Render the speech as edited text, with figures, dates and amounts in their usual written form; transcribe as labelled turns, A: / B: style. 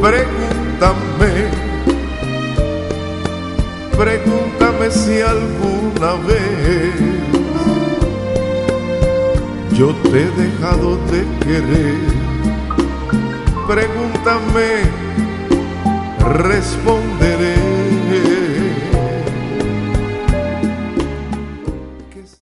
A: Pregúntame si alguna vez yo te he dejado de querer. Pregúntame, responderé.